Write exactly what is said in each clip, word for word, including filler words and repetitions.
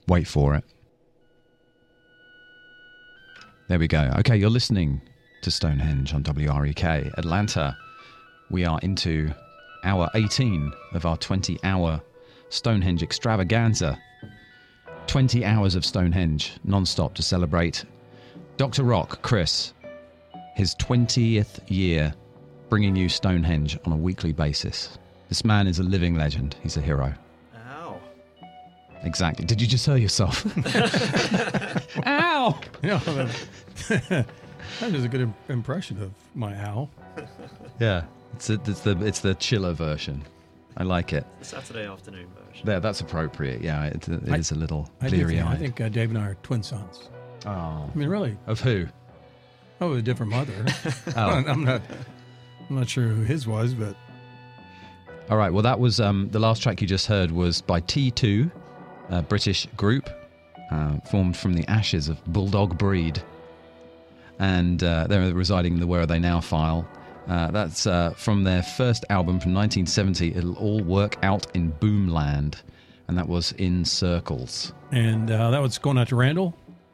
Wait for it. There we go. Okay, you're listening to Stonehenge on W R E K Atlanta. We are into hour eighteen of our twenty-hour Stonehenge extravaganza. twenty hours of Stonehenge non-stop to celebrate Doctor Rock, Chris, his twentieth year bringing you Stonehenge on a weekly basis. This man is a living legend. He's a hero. Ow. Exactly. Did you just hurt yourself? Ow! Yeah, that, that is a good im- impression of my owl. Yeah, it's, a, it's the it's the chiller version. I like it. The Saturday afternoon version. There, that's appropriate. Yeah, it, it I- is a little I, do think, bleary-eyed. I think uh, Dave and I are twin sons. Oh, I mean, really. of who? Oh, a different mother. Oh. I'm not. I'm not sure who his was, but All right. Well, that was um, the last track you just heard was by T two, a British group uh, formed from the ashes of Bulldog Breed, and uh, they're residing in the Where Are They Now file. Uh, that's uh, from their first album from nineteen seventy. It'll all work out in Boomland, and that was In Circles. and uh, that was going out to Randall.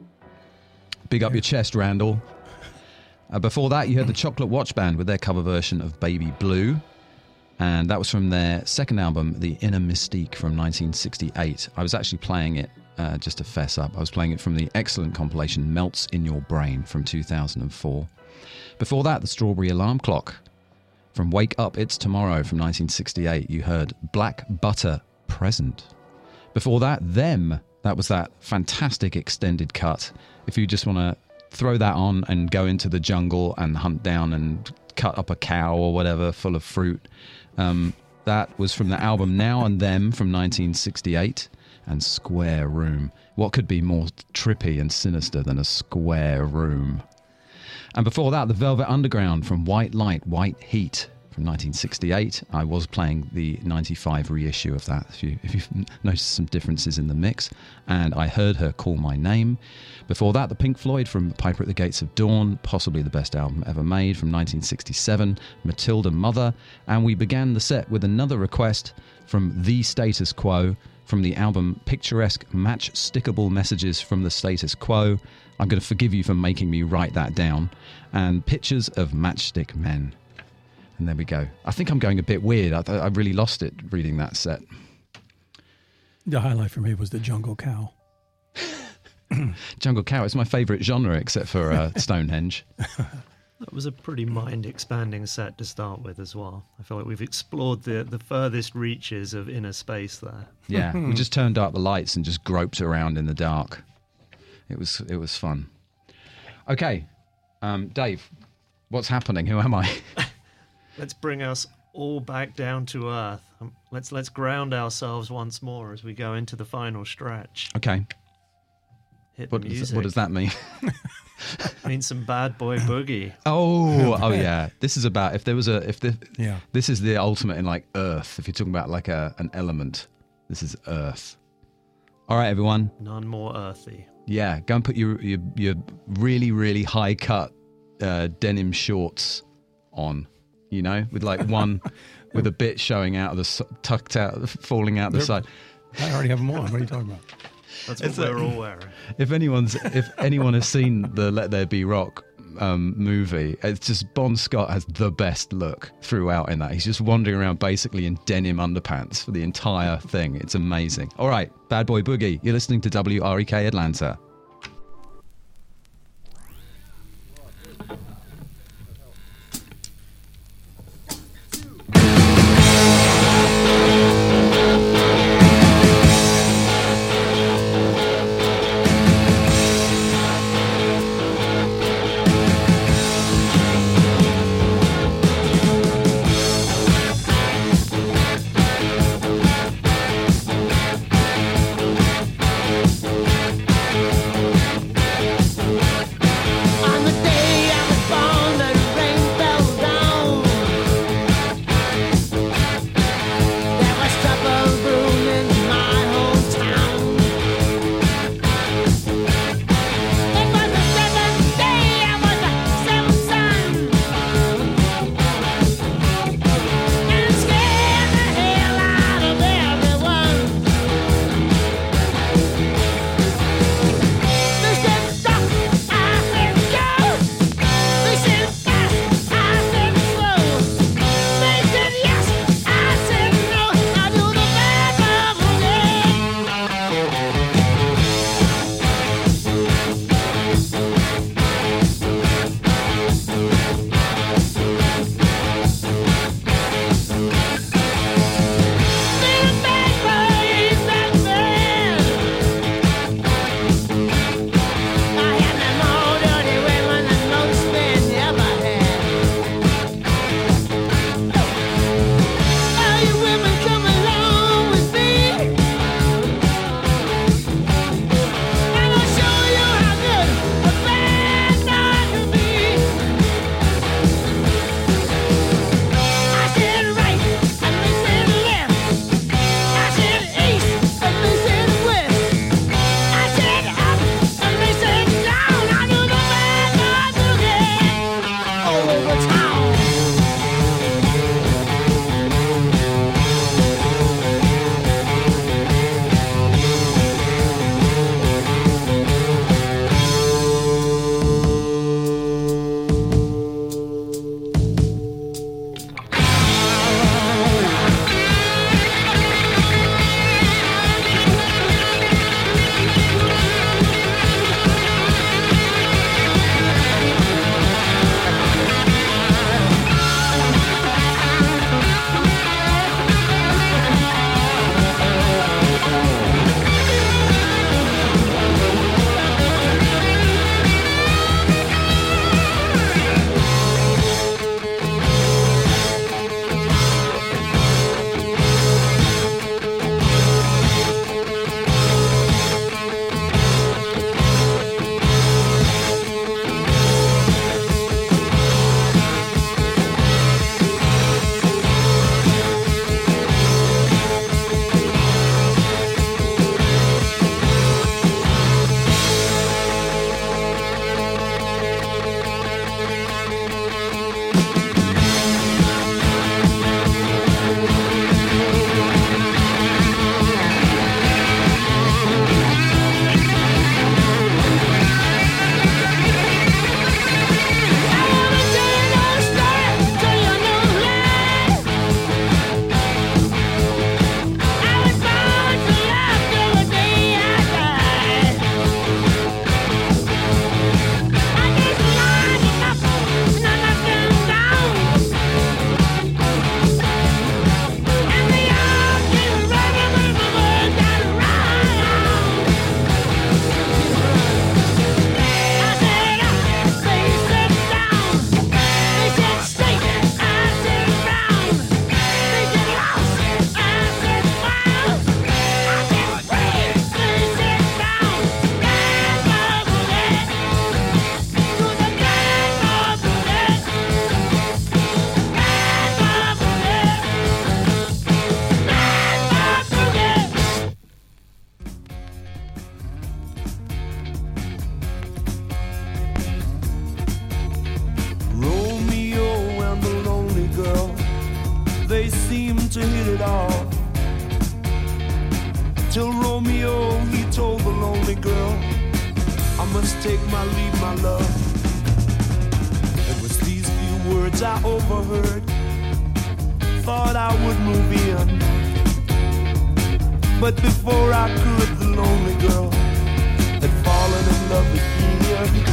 Big up your chest, Randall. Uh, before that, you heard the Chocolate Watch Band with their cover version of Baby Blue. And that was from their second album, The Inner Mystique, from nineteen sixty-eight. I was actually playing it, uh, just to fess up, I was playing it from the excellent compilation Melts in Your Brain from two thousand four. Before that, the Strawberry Alarm Clock. From Wake Up, It's Tomorrow from nineteen sixty-eight, you heard Black Butter Present. Before that, Them. That was that fantastic extended cut. If you just want to throw that on and go into the jungle and hunt down and cut up a cow or whatever full of fruit. Um, that was from the album Now and Them from nineteen sixty-eight, and Square Room. What could be more trippy and sinister than a square room? And before that, the Velvet Underground from White Light, White Heat from nineteen sixty-eight. I was playing the ninety-five reissue of that, if, you, if you've noticed some differences in the mix. And I Heard Her Call My Name. Before that, the Pink Floyd from Piper at the Gates of Dawn, possibly the best album ever made, from nineteen sixty-seven, Matilda Mother. And we began the set with another request from The Status Quo, from the album Picturesque Matchstickable Messages from the Status Quo. I'm going to forgive you for making me write that down. And Pictures of Matchstick Men. And there we go. I think I'm going a bit weird. I, I really lost it reading that set. The highlight for me was the Jungle Cow. Jungle Cow is my favourite genre, except for uh, Stonehenge. That was a pretty mind-expanding set to start with as well. I feel like we've explored the, the furthest reaches of inner space there. Yeah, we just turned out the lights and just groped around in the dark. It was it was fun. Okay, um, Dave, what's happening? Who am I? Let's bring us all back down to earth. Um, let's let's ground ourselves once more as we go into the final stretch. Okay. Hit What the does, music. what does that mean? It means some bad boy boogie. Oh, oh yeah. This is about if there was a if the Yeah. this is the ultimate in like Earth. If you're talking about like a an element, this is Earth. All right, everyone. None more earthy. Yeah, go and put your your, your really really high cut uh, denim shorts on. You know, with like one with a bit showing out of the s- tucked out, falling out the They're- side. I already have them on. What are you talking about? That's what It's we're a- all wearing. If anyone's if anyone has seen the Let There Be Rock um, movie, it's just Bon Scott has the best look throughout in that. He's just wandering around basically in denim underpants for the entire thing. It's amazing. All right, Bad Boy Boogie. You're listening to W R E K Atlanta. till Romeo, he told the lonely girl, I must take my leave, my love. It was these few words I overheard, thought I would move in, but before I could, the lonely girl had fallen in love again.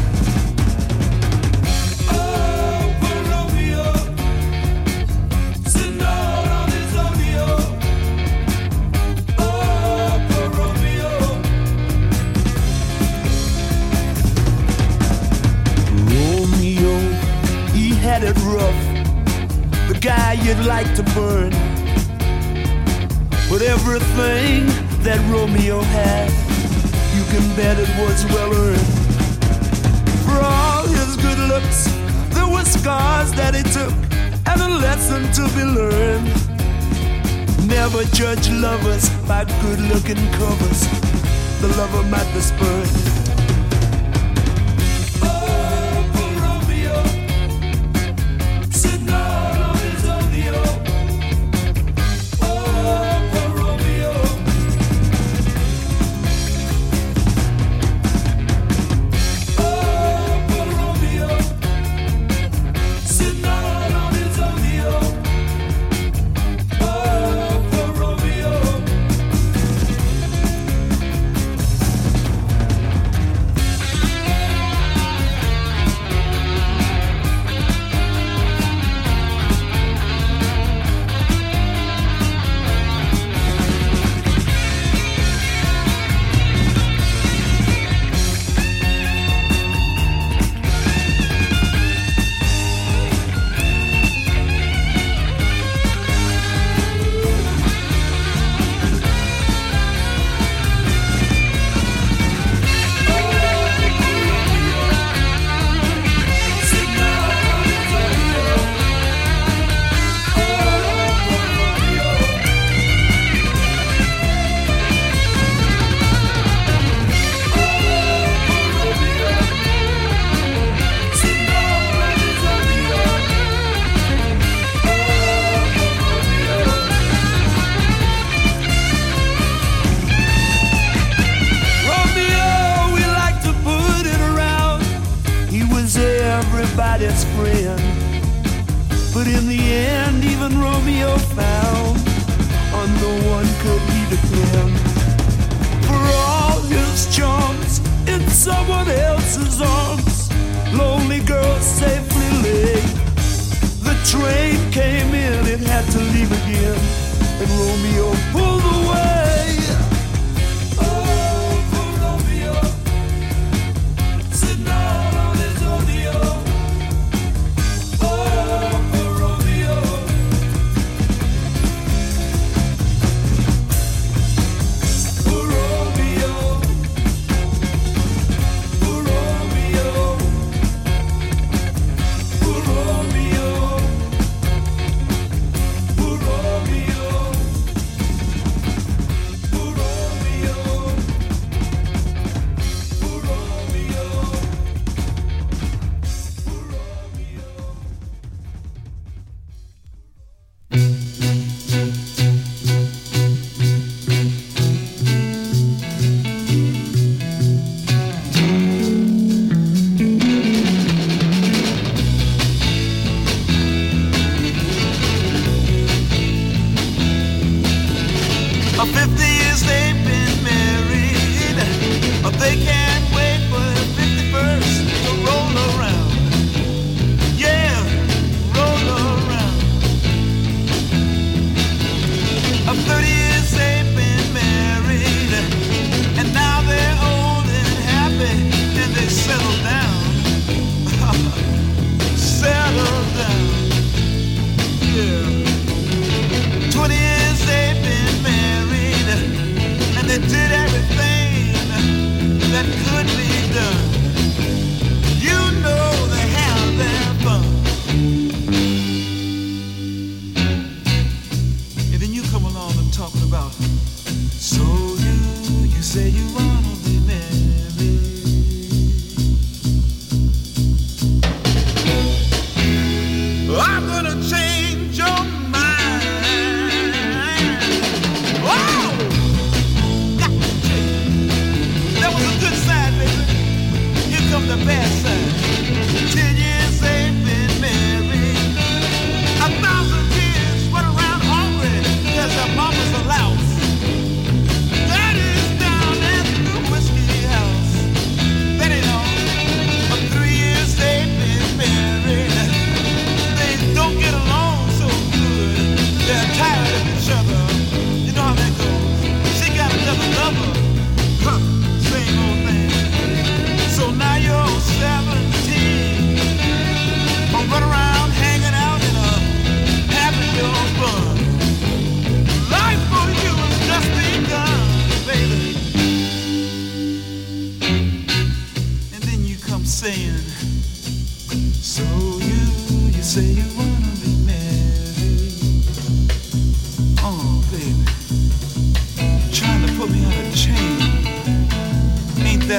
Had it rough, the guy you'd like to burn, but everything that Romeo had, you can bet it was well earned. For all his good looks, there were scars that he took, and a lesson to be learned. Never judge lovers by good-looking covers, the lover might be spurned. Everybody's friend, but in the end, even Romeo found on no one could he depend. For all his charms in someone else's arms, lonely girl safely lay. The train came in, it had to leave again, and Romeo pulled away.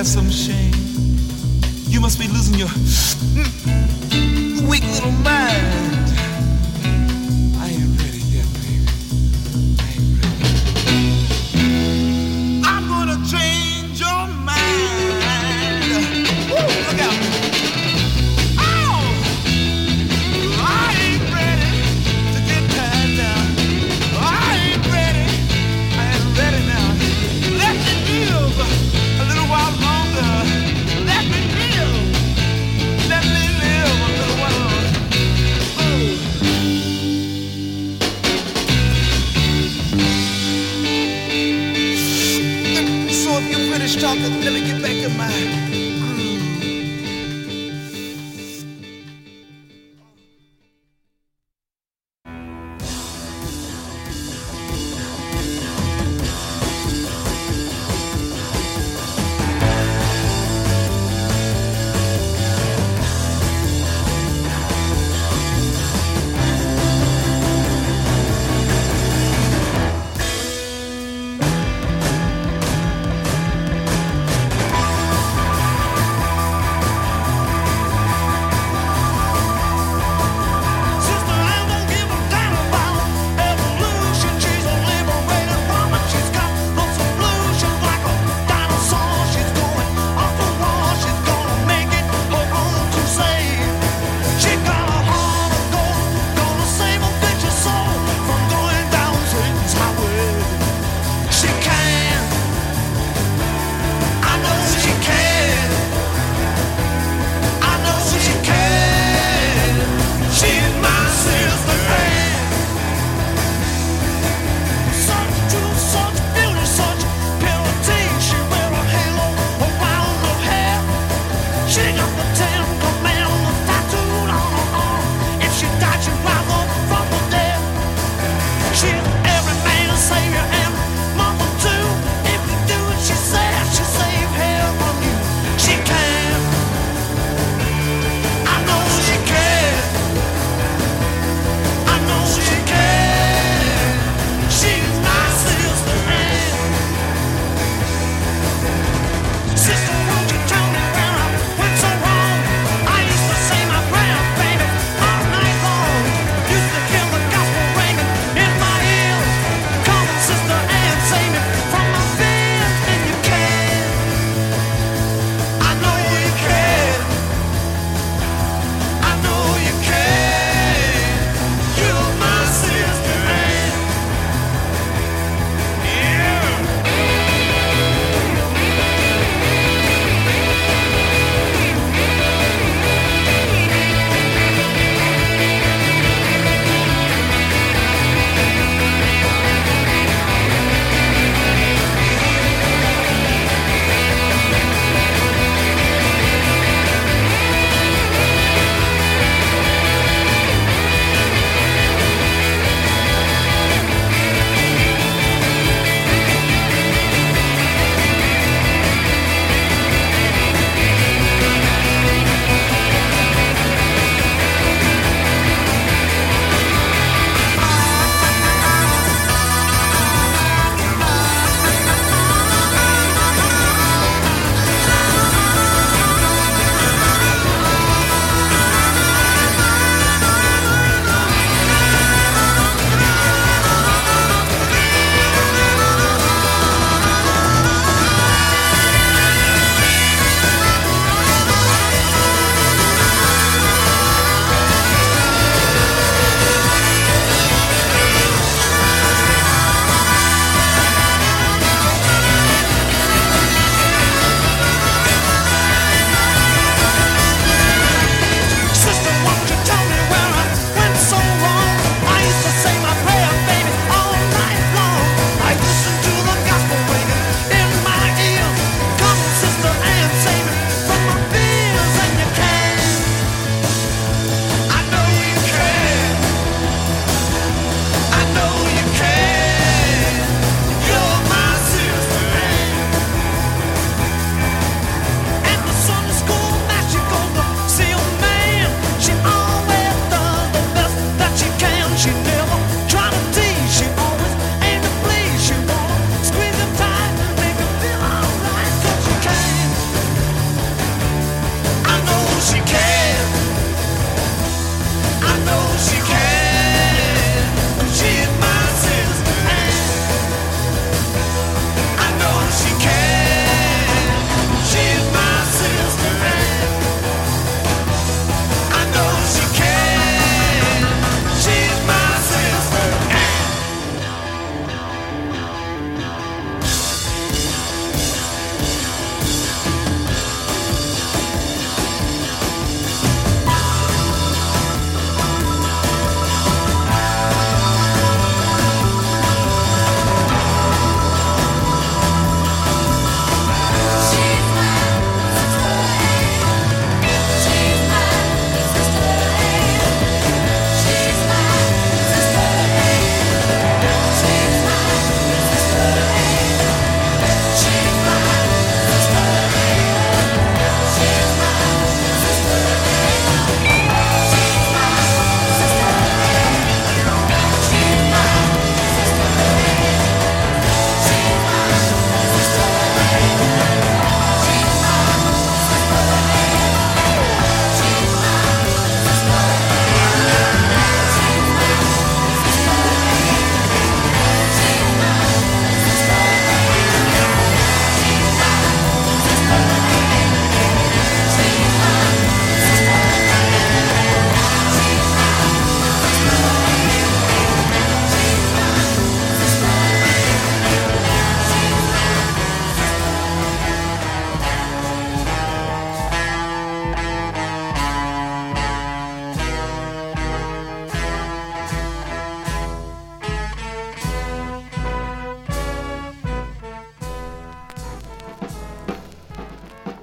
that's some shame. You must be losing your weak little mind. I ain't ready yet, baby. I ain't ready. I'm gonna change your mind. Woo, look out. Oh! I ain't ready to get tied down. I ain't ready. I ain't ready now. Let me live a little while longer. Let me live. Let me live a little while longer. Oh. So if you finish talking, let me get back in my groove.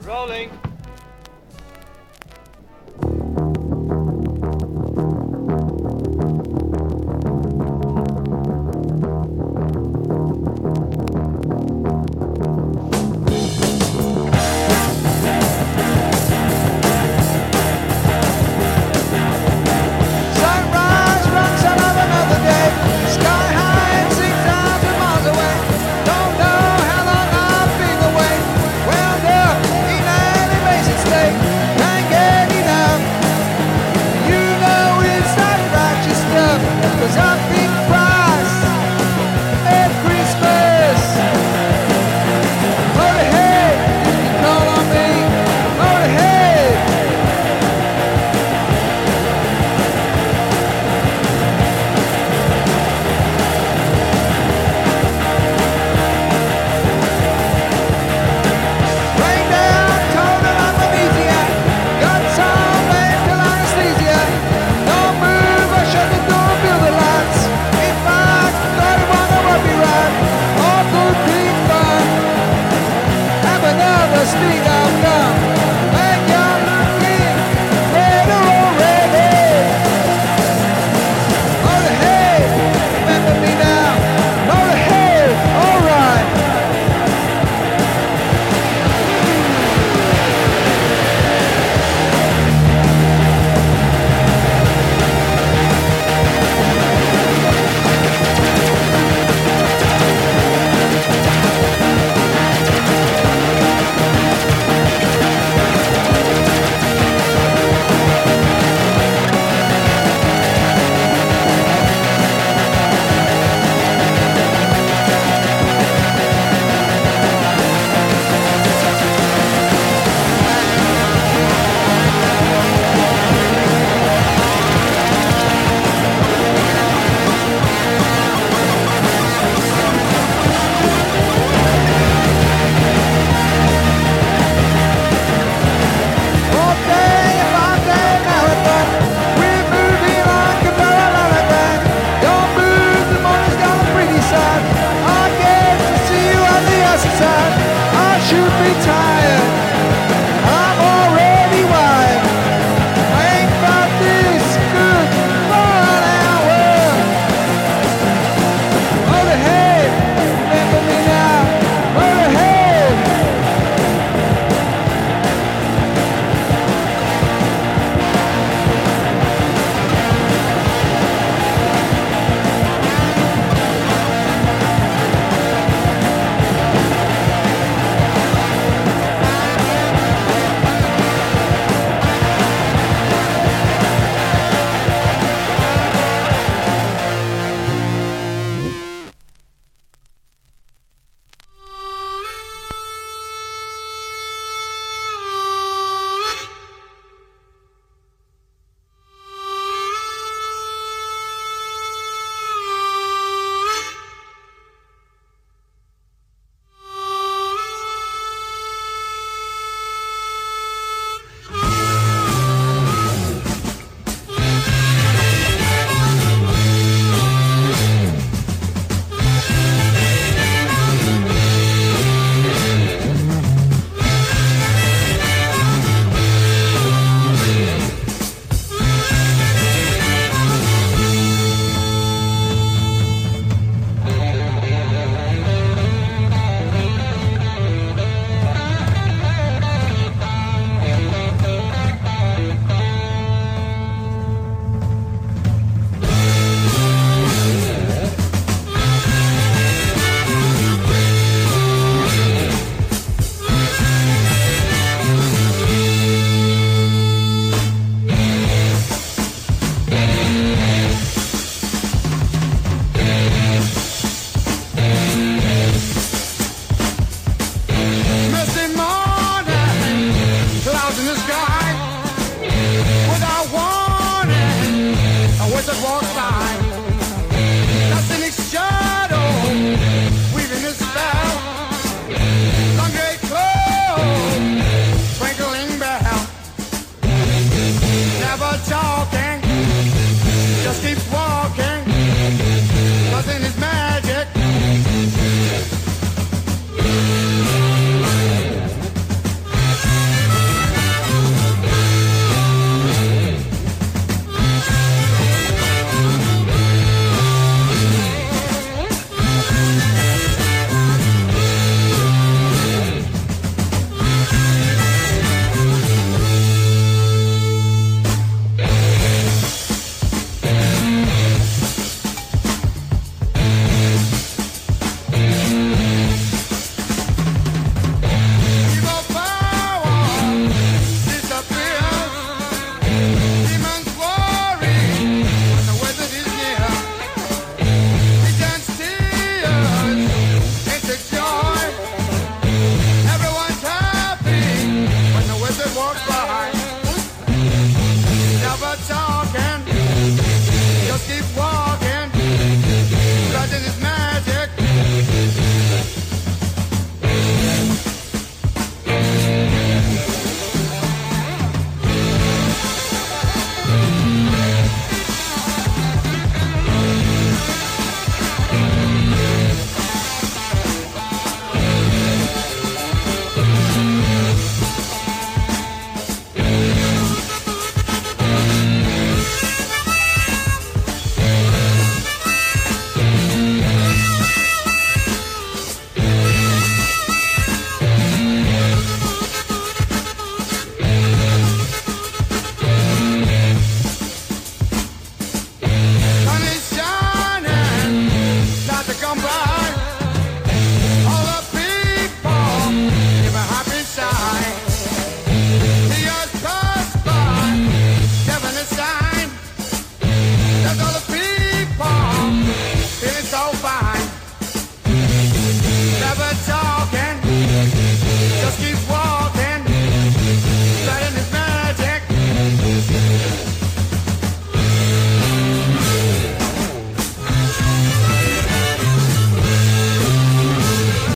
Rolling.